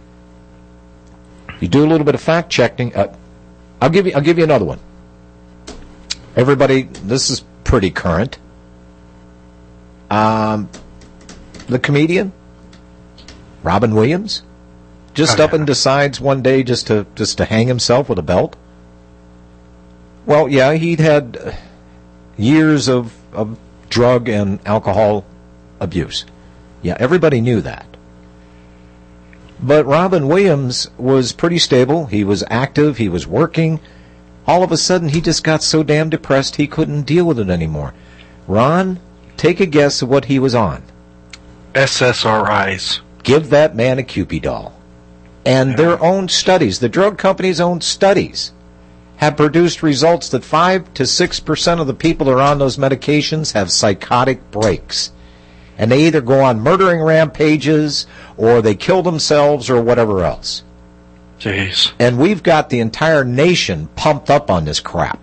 you do a little bit of fact checking. Uh, I'll give you I'll give you another one. Everybody, this is pretty current. Um, the comedian Robin Williams just oh, up yeah. and decides one day just to just to hang himself with a belt. Well, yeah, he'd had years of, of drug and alcohol abuse. Yeah, everybody knew that. But Robin Williams was pretty stable. He was active. He was working. All of a sudden, he just got so damn depressed he couldn't deal with it anymore. Ron, take a guess of what he was on. S S R Is. Give that man a Cupid doll. And their own studies, the drug company's own studies, have produced results that five to six percent of the people that are on those medications have psychotic breaks. And they either go on murdering rampages, or they kill themselves, or whatever else. Jeez. And we've got the entire nation pumped up on this crap.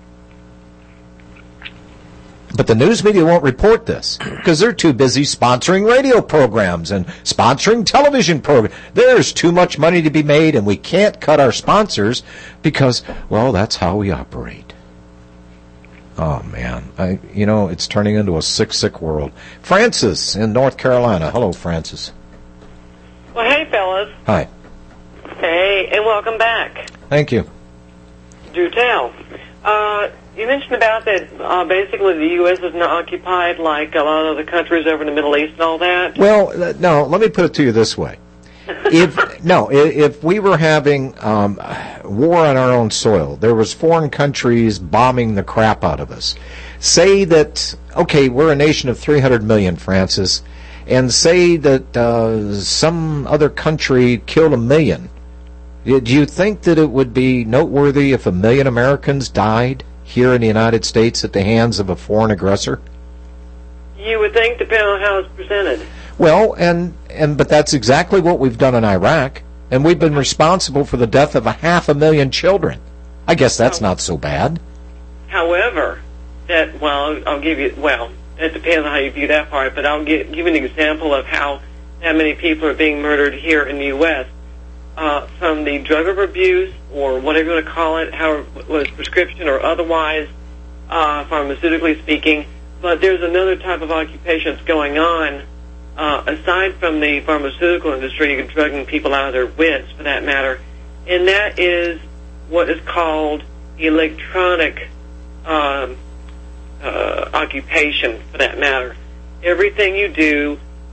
But the news media won't report this because they're too busy sponsoring radio programs and sponsoring television programs. There's too much money to be made, and we can't cut our sponsors because, well, that's how we operate. Oh, man. I, you know, it's turning into a sick, sick world. Francis in North Carolina. Hello, Francis. Well, hey, fellas. Hi. Hey, and welcome back. Thank you. Do tell. Uh, you mentioned about that uh, basically the U S is not occupied like a lot of the countries over in the Middle East and all that. Well, uh, no, let me put it to you this way. If no, if, if we were having um, war on our own soil, there was foreign countries bombing the crap out of us. Say that, okay, we're a nation of three hundred million, Francis, and say that uh, some other country killed a million. Do you think that it would be noteworthy if a million Americans died here in the United States at the hands of a foreign aggressor? You would think, depending on how it's presented. Well, and and but that's exactly what we've done in Iraq, and we've been responsible for the death of a half a million children. I guess that's not so bad. However, that well, I'll give you well. It depends on how you view that part, but I'll give, give you an example of how that many people are being murdered here in the U S Uh, from the drug of abuse, or whatever you want to call it, how was prescription or otherwise, uh, pharmaceutically speaking. But there's another type of occupation that's going on, uh, aside from the pharmaceutical industry, you're drugging people out of their wits, for that matter, and that is what is called electronic um, uh, occupation, for that matter. Everything you do, from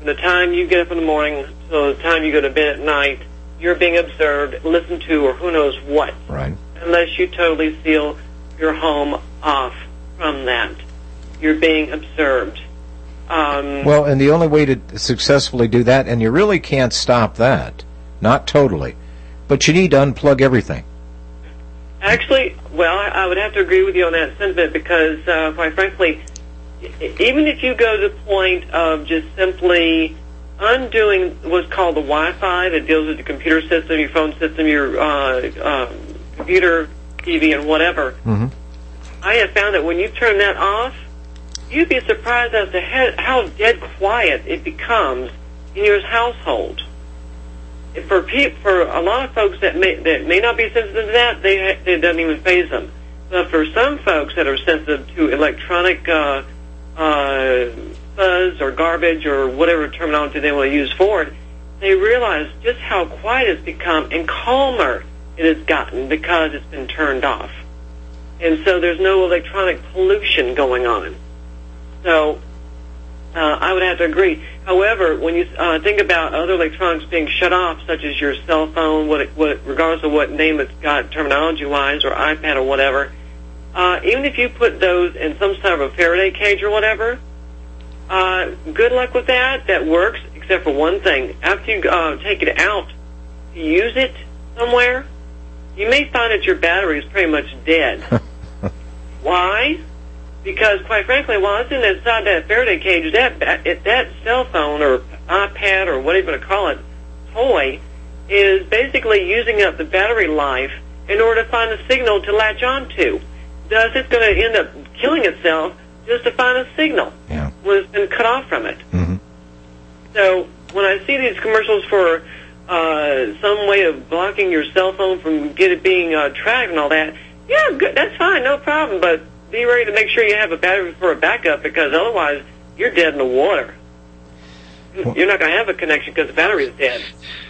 the time you get up in the morning till the time you go to bed at night, you're being observed, listened to, or who knows what. Right. Unless you totally seal your home off from that. You're being observed. Um, well, and the only way to successfully do that, and you really can't stop that, not totally, but you need to unplug everything. Actually, well, I, I would have to agree with you on that sentiment because, uh, quite frankly, even if you go to the point of just simply undoing what's called the Wi-Fi that deals with the computer system, your phone system, your uh, uh, computer, T V, and whatever, mm-hmm. I have found that when you turn that off, you'd be surprised as to how dead quiet it becomes in your household. For pe- for a lot of folks that may that may not be sensitive to that, they it doesn't even faze them. But for some folks that are sensitive to electronic uh, uh, fuzz or garbage or whatever terminology they want to use for it, they realize just how quiet it's become and calmer it has gotten because it's been turned off. And so there's no electronic pollution going on. So uh, I would have to agree. However, when you uh, think about other electronics being shut off, such as your cell phone, what, it, what regardless of what name it's got terminology-wise, or iPad or whatever, uh, even if you put those in some sort of a Faraday cage or whatever, uh, good luck with that. That works, except for one thing. After you uh, take it out to use it somewhere, you may find that your battery is pretty much dead. Why? Because, quite frankly, while it's in inside that Faraday cage, that that cell phone or iPad or whatever you want to call it, toy, is basically using up the battery life in order to find a signal to latch onto. Thus, it's going to end up killing itself just to find a signal yeah. when it's been cut off from it. Mm-hmm. So when I see these commercials for uh, some way of blocking your cell phone from get it being uh, tracked and all that, yeah, good, that's fine, no problem, but be ready to make sure you have a battery for a backup because otherwise you're dead in the water. Well, you're not going to have a connection because the battery is dead.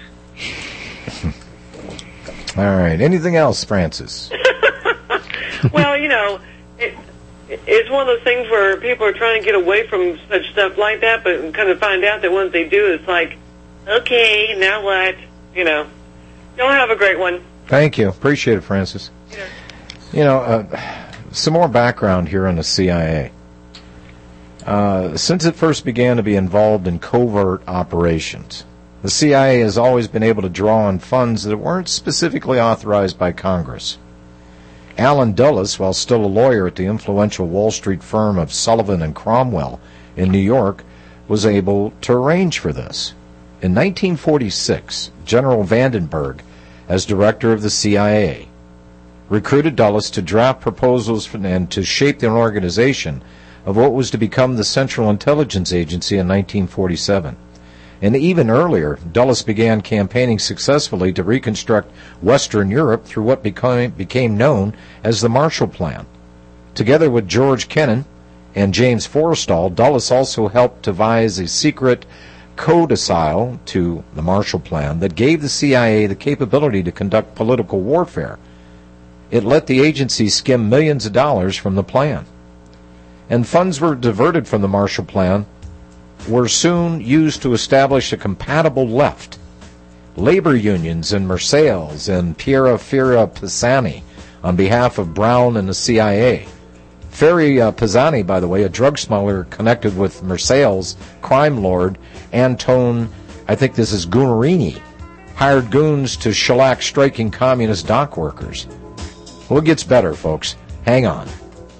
All right. Anything else, Francis? Well, you know, it, it's one of those things where people are trying to get away from such stuff like that, but kind of find out that once they do, it's like, okay, now what? You know. Y'all have a great one. Thank you. Appreciate it, Francis. Yeah. You know, uh, some more background here on the C I A. Uh, since it first began to be involved in covert operations, the C I A has always been able to draw on funds that weren't specifically authorized by Congress. Alan Dulles, while still a lawyer at the influential Wall Street firm of Sullivan and Cromwell in New York, was able to arrange for this. In nineteen forty-six, General Vandenberg, as director of the C I A, recruited Dulles to draft proposals for, and to shape the organization of what was to become the Central Intelligence Agency in nineteen forty-seven. And even earlier, Dulles began campaigning successfully to reconstruct Western Europe through what became, became known as the Marshall Plan. Together with George Kennan and James Forrestal, Dulles also helped devise a secret codicil to the Marshall Plan that gave the C I A the capability to conduct political warfare. It let the agency skim millions of dollars from the plan. And funds were diverted from the Marshall Plan were soon used to establish a compatible left. Labor unions in Marseilles and Piera Fiera Pisani on behalf of Brown and the C I A. Ferry uh, Pisani, by the way, a drug smuggler connected with Marseilles crime lord Antone, I think this is Gunarini, hired goons to shellac striking communist dock workers. Well, it gets better, folks. Hang on.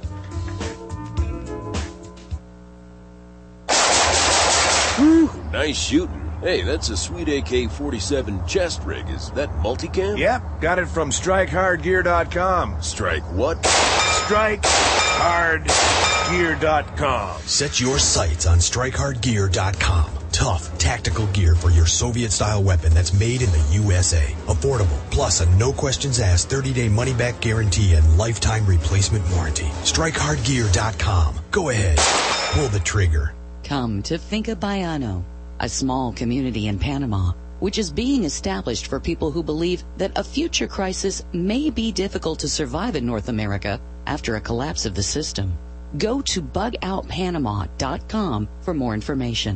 Whew, nice shooting. Hey, that's a sweet A K forty-seven chest rig. Is that multicam? Yep, got it from strike hard gear dot com. Strike what? strike hard gear dot com. Set your sights on strike hard gear dot com. Tough, tactical gear for your Soviet-style weapon that's made in the U S A. Affordable, plus a no-questions-asked thirty-day money-back guarantee and lifetime replacement warranty. strike hard gear dot com. Go ahead. Pull the trigger. Come to Finca Baiano, a small community in Panama, which is being established for people who believe that a future crisis may be difficult to survive in North America after a collapse of the system. Go to bug out panama dot com for more information.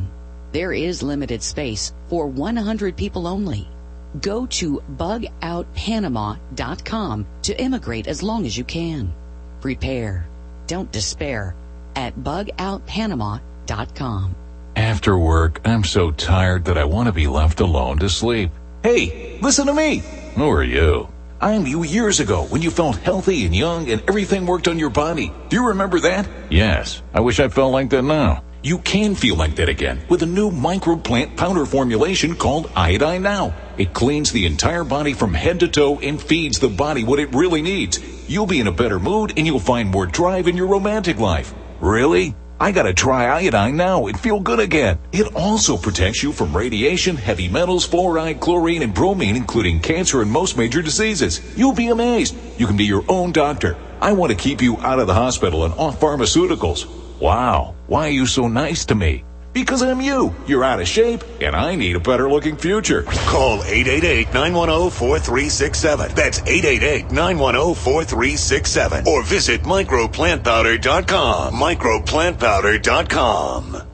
There is limited space for one hundred people only. Go to bug out panama dot com to immigrate as long as you can. Prepare. Don't despair at bug out panama dot com. After work, I'm so tired that I want to be left alone to sleep. Hey, listen to me. Who are you? I'm you years ago when you felt healthy and young and everything worked on your body. Do you remember that? Yes. I wish I felt like that now. You can feel like that again with a new microplant powder formulation called Iodine Now. It cleans the entire body from head to toe and feeds the body what it really needs. You'll be in a better mood and you'll find more drive in your romantic life. Really? I gotta try Iodine Now and feel good again. It also protects you from radiation, heavy metals, fluoride, chlorine, and bromine, including cancer and most major diseases. You'll be amazed. You can be your own doctor. I want to keep you out of the hospital and off pharmaceuticals. Wow, why are you so nice to me? Because I'm you. You're out of shape, and I need a better-looking future. Call eight eight eight, nine one zero, four three six seven. That's eight eight eight, nine one zero, four three six seven. Or visit micro plant powder dot com. micro plant powder dot com.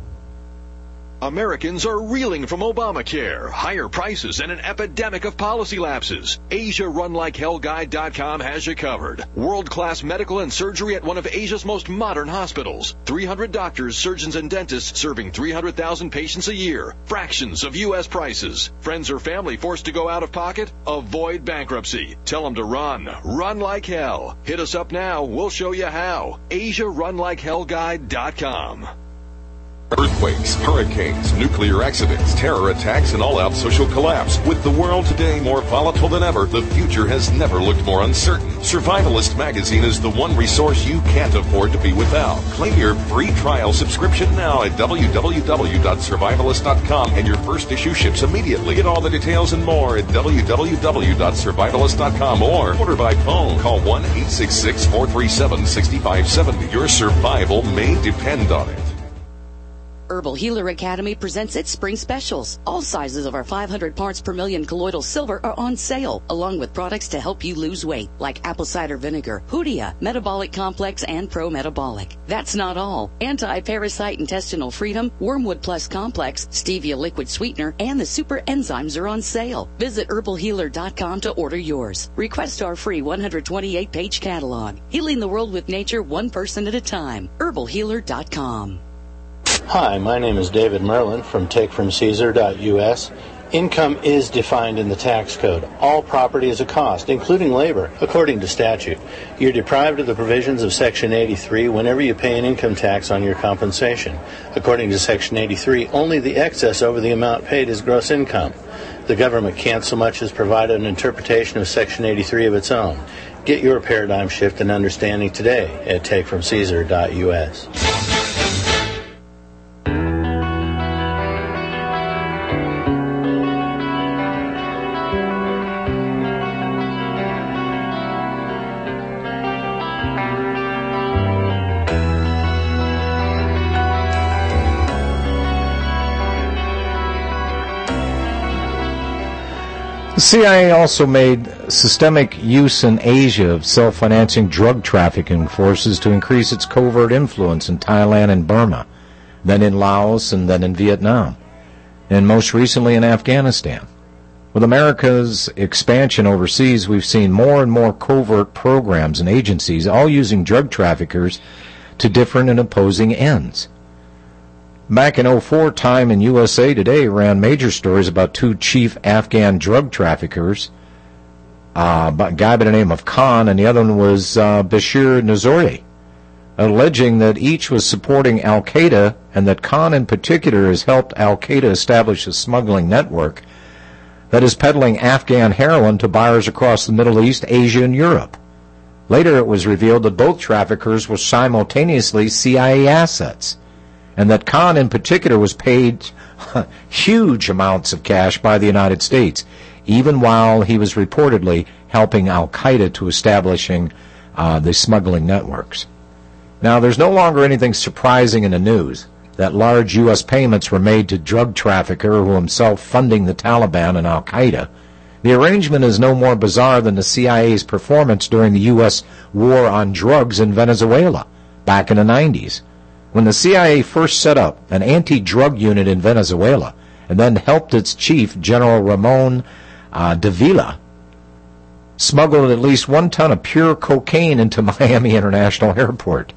Americans are reeling from Obamacare, higher prices, and an epidemic of policy lapses. Asia Run Like Hell Guide dot com has you covered. World-class medical and surgery at one of Asia's most modern hospitals. three hundred doctors, surgeons, and dentists serving three hundred thousand patients a year. Fractions of U S prices. Friends or family forced to go out of pocket? Avoid bankruptcy. Tell them to run. Run like hell. Hit us up now. We'll show you how. Asia Run Like Hell Guide dot com. Earthquakes, hurricanes, nuclear accidents, terror attacks, and all-out social collapse. With the world today more volatile than ever, the future has never looked more uncertain. Survivalist Magazine is the one resource you can't afford to be without. Claim your free trial subscription now at w w w dot survivalist dot com, and your first issue ships immediately. Get all the details and more at w w w dot survivalist dot com or order by phone. Call one eight six six, four three seven, six five seven zero. Your survival may depend on it. Herbal Healer Academy presents its spring specials. All sizes of our five hundred parts per million colloidal silver are on sale, along with products to help you lose weight, like apple cider vinegar, Hoodia, Metabolic Complex, and Pro Metabolic. That's not all. Anti-Parasite Intestinal Freedom, Wormwood Plus Complex, Stevia Liquid Sweetener, and the Super Enzymes are on sale. Visit herbal healer dot com to order yours. Request our free one hundred twenty-eight page catalog. Healing the world with nature one person at a time. herbal healer dot com. Hi, my name is David Merlin from take from caesar dot u s. Income is defined in the tax code. All property is a cost, including labor, according to statute. You're deprived of the provisions of Section eighty-three whenever you pay an income tax on your compensation. According to Section eighty-three, only the excess over the amount paid is gross income. The government can't so much as provide an interpretation of Section eighty-three of its own. Get your paradigm shift and understanding today at take from caesar dot u s. The C I A also made systemic use in Asia of self-financing drug trafficking forces to increase its covert influence in Thailand and Burma, then in Laos and then in Vietnam, and most recently in Afghanistan. With America's expansion overseas, we've seen more and more covert programs and agencies, all using drug traffickers to different and opposing ends. Back in oh four, Time and U S A Today ran major stories about two chief Afghan drug traffickers, uh, a guy by the name of Khan, and the other one was uh, Bashir Nazori, alleging that each was supporting al-Qaeda and that Khan in particular has helped al-Qaeda establish a smuggling network that is peddling Afghan heroin to buyers across the Middle East, Asia, and Europe. Later it was revealed that both traffickers were simultaneously C I A assets, and that Khan in particular was paid huge amounts of cash by the United States, even while he was reportedly helping al-Qaeda to establishing uh, the smuggling networks. Now, there's no longer anything surprising in the news that large U S payments were made to drug trafficker who himself funding the Taliban and al-Qaeda. The arrangement is no more bizarre than the C I A's performance during the U S war on drugs in Venezuela back in the nineties. When the C I A first set up an anti-drug unit in Venezuela and then helped its chief, General Ramon uh, Davila, smuggled at least one ton of pure cocaine into Miami International Airport.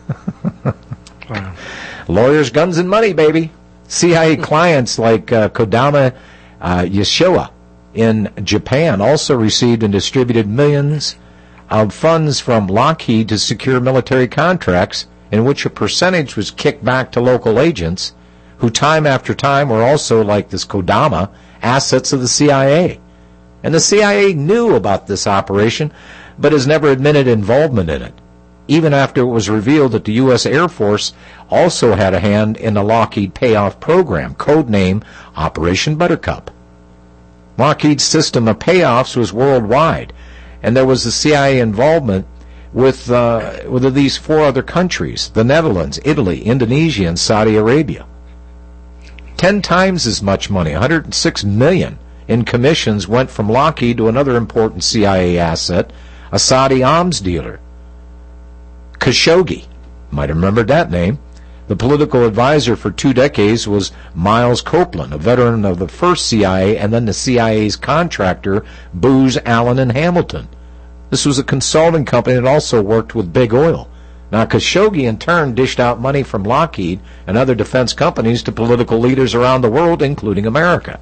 Wow. Lawyers, guns, and money, baby. C I A clients like uh, Kodama uh, Yeshua in Japan also received and distributed millions of funds from Lockheed to secure military contracts in which a percentage was kicked back to local agents who time after time were also, like this Kodama, assets of the C I A. And the C I A knew about this operation, but has never admitted involvement in it, even after it was revealed that the U S Air Force also had a hand in the Lockheed payoff program, codename Operation Buttercup. Lockheed's system of payoffs was worldwide, and there was the C I A involvement with, uh, with these four other countries, the Netherlands, Italy, Indonesia, and Saudi Arabia. Ten times as much money, one hundred six million dollars in commissions, went from Lockheed to another important C I A asset, a Saudi arms dealer, Khashoggi. Might have remembered that name. The political advisor for two decades was Miles Copeland, a veteran of the first C I A and then the C I A's contractor, Booz Allen and Hamilton. This was a consulting company that also worked with Big Oil. Now, Khashoggi in turn dished out money from Lockheed and other defense companies to political leaders around the world, including America.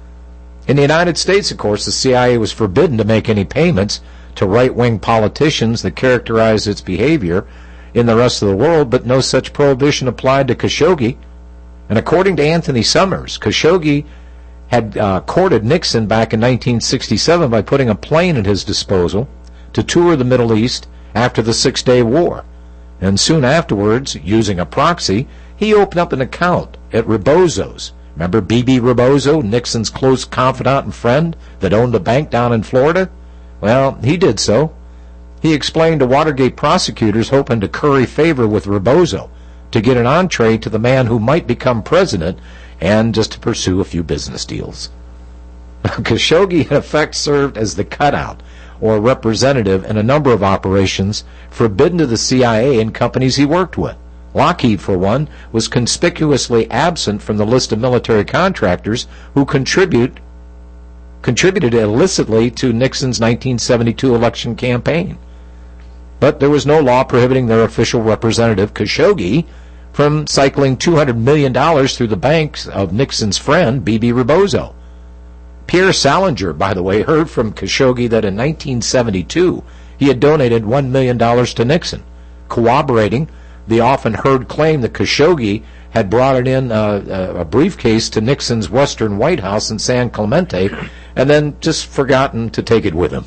In the United States, of course, the C I A was forbidden to make any payments to right-wing politicians that characterized its behavior in the rest of the world, but no such prohibition applied to Khashoggi. And according to Anthony Summers, Khashoggi had uh, courted Nixon back in nineteen sixty-seven by putting a plane at his disposal to tour the Middle East after the Six-Day War. And soon afterwards, using a proxy, he opened up an account at Rebozo's. Remember B B Rebozo, Nixon's close confidant and friend that owned a bank down in Florida? Well, he did so. He explained to Watergate prosecutors hoping to curry favor with Rebozo to get an entree to the man who might become president and just to pursue a few business deals. Khashoggi, in effect, served as the cutout or representative in a number of operations forbidden to the C I A and companies he worked with. Lockheed, for one, was conspicuously absent from the list of military contractors who contribute, contributed illicitly to Nixon's nineteen seventy-two election campaign. But there was no law prohibiting their official representative, Khashoggi, from cycling two hundred million dollars through the banks of Nixon's friend, B B Rebozo. Pierre Salinger, by the way, heard from Khashoggi that in nineteen seventy-two he had donated one million dollars to Nixon, corroborating the often heard claim that Khashoggi had brought it in uh, a briefcase to Nixon's Western White House in San Clemente and then just forgotten to take it with him.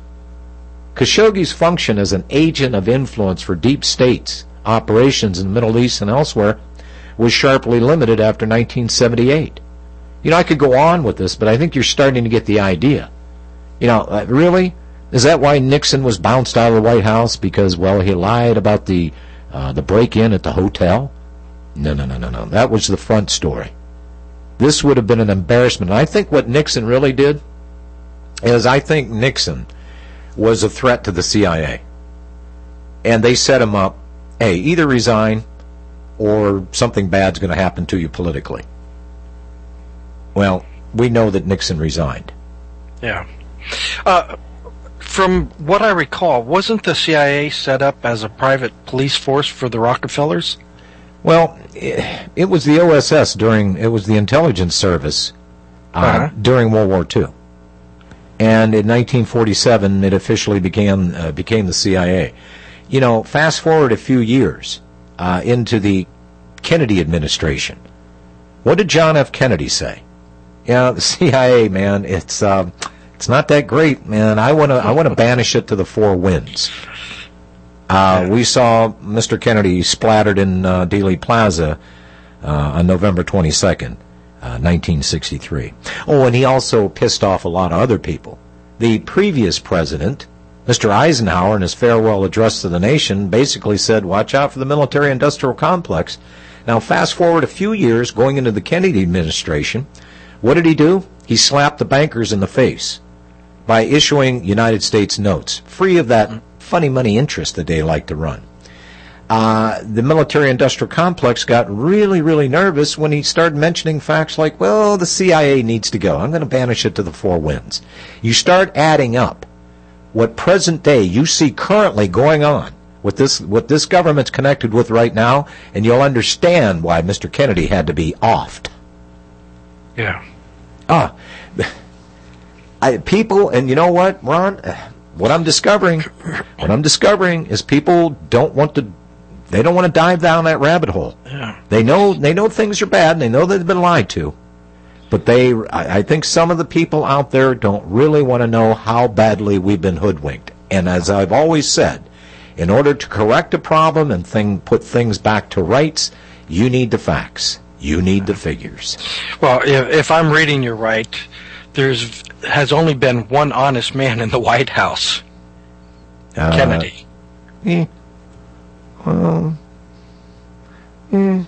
Khashoggi's function as an agent of influence for deep states operations in the Middle East and elsewhere was sharply limited after nineteen seventy-eight. You know, I could go on with this, but I think you're starting to get the idea. You know, uh, really? Is that why Nixon was bounced out of the White House? Because, well, he lied about the uh, the break-in at the hotel? No, no, no, no, no. That was the front story. This would have been an embarrassment. And I think what Nixon really did is I think Nixon was a threat to the C I A. And they set him up, hey, either resign or something bad's going to happen to you politically. Well, we know that Nixon resigned. Yeah. Uh, from what I recall, wasn't the C I A set up as a private police force for the Rockefellers? Well, it, it was the O S S during, it was the intelligence service uh, uh-huh. during World War Two. And in nineteen forty-seven, it officially began, uh, became the C I A. You know, fast forward a few years uh, into the Kennedy administration. What did John F. Kennedy say? Yeah, the C I A, man, it's uh, it's not that great, man. I want to I want to banish it to the four winds. Uh, we saw Mister Kennedy splattered in uh, Dealey Plaza uh, on November twenty-second, uh, nineteen sixty-three. Oh, and he also pissed off a lot of other people. The previous president, Mister Eisenhower, in his farewell address to the nation, basically said, watch out for the military-industrial complex. Now, fast forward a few years, going into the Kennedy administration, what did he do? He slapped the bankers in the face by issuing United States notes, free of that funny money interest that they like to run. uh, the military-industrial complex got really, really nervous when he started mentioning facts like, well, the C I A needs to go. I'm going to banish it to the four winds. You start adding up what present day you see currently going on, what this, what this government's connected with right now, and you'll understand why Mister Kennedy had to be offed. Yeah. Ah, I, people, and you know what, Ron? What I'm discovering, what I'm discovering is people don't want to, they don't want to dive down that rabbit hole. Yeah. They know, they know things are bad, and they know they've been lied to, but they, I, I think some of the people out there don't really want to know how badly we've been hoodwinked. And as I've always said, in order to correct a problem and thing, put things back to rights, you need the facts. You need the figures. Well, if, if I'm reading you right, there's has only been one honest man in the White House. Uh, Kennedy. Eh, well, eh.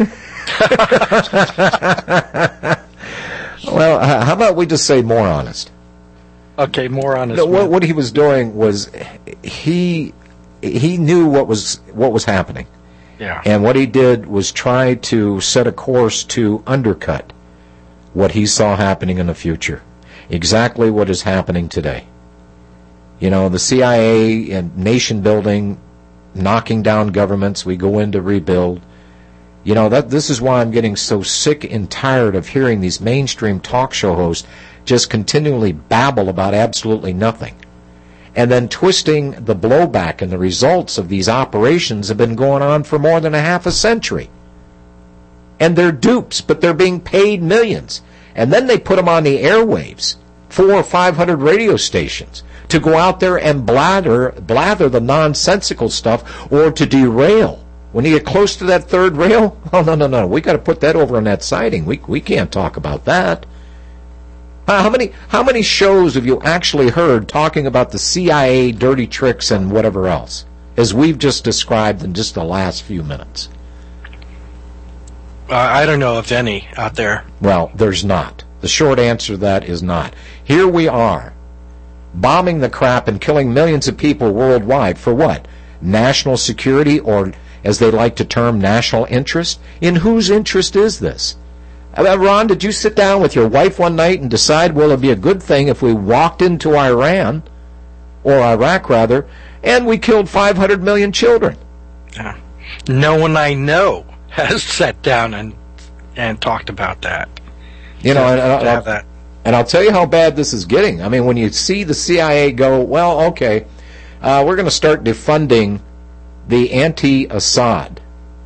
Well, uh, how about we just say more honest? Okay, more honest. No, what, man. what he was doing was he he knew what was what was happening. Yeah. And what he did was try to set a course to undercut what he saw happening in the future. Exactly what is happening today. You know, the C I A and nation building, knocking down governments, we go in to rebuild. You know, that this is why I'm getting so sick and tired of hearing these mainstream talk show hosts just continually babble about absolutely nothing. And then twisting the blowback and the results of these operations have been going on for more than a half a century. And they're dupes, but they're being paid millions. And then they put them on the airwaves, four or five hundred radio stations, to go out there and blather, blather the nonsensical stuff or to derail. When you get close to that third rail, oh, no, no, no, we got to put that over on that siding. We we can't talk about that. How many how many shows have you actually heard talking about the C I A dirty tricks and whatever else, as we've just described in just the last few minutes? Uh, I don't know if any out there. Well, there's not. The short answer to that is not. Here we are, bombing the crap and killing millions of people worldwide for what? National security, or as they like to term, national interest? In whose interest is this? Uh, Ron, did you sit down with your wife one night and decide, well, it'd be a good thing if we walked into Iran, or Iraq rather, and we killed five hundred million children? Yeah. No one I know has sat down and and talked about that. You know, and, and, to have I'll, that. and I'll tell you how bad this is getting. I mean, when you see the C I A go, well, okay, uh, we're going to start defunding the anti-Assad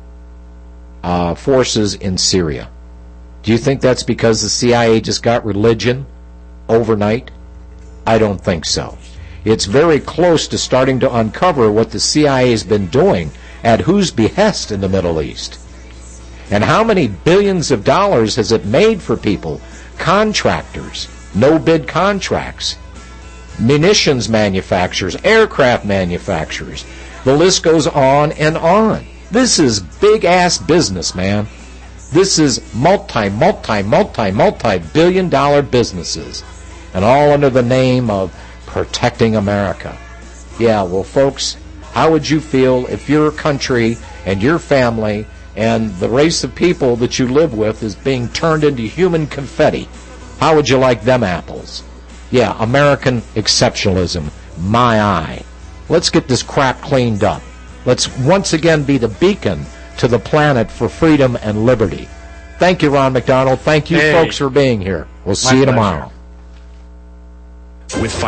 uh, forces in Syria. Do you think that's because the C I A just got religion overnight? I don't think so. It's very close to starting to uncover what the C I A has been doing at whose behest in the Middle East. And how many billions of dollars has it made for people? Contractors, no-bid contracts, munitions manufacturers, aircraft manufacturers. The list goes on and on. This is big-ass business, man. This is multi, multi, multi, multi-billion dollar businesses, and all under the name of protecting America. Yeah, well, folks, how would you feel if your country and your family and the race of people that you live with is being turned into human confetti? How would you like them apples? Yeah, American exceptionalism, my eye. Let's get this crap cleaned up. Let's once again be the beacon to the planet for freedom and liberty. Thank you, Ron McDonald. Thank you, hey. folks, for being here. We'll see My you pleasure. tomorrow. With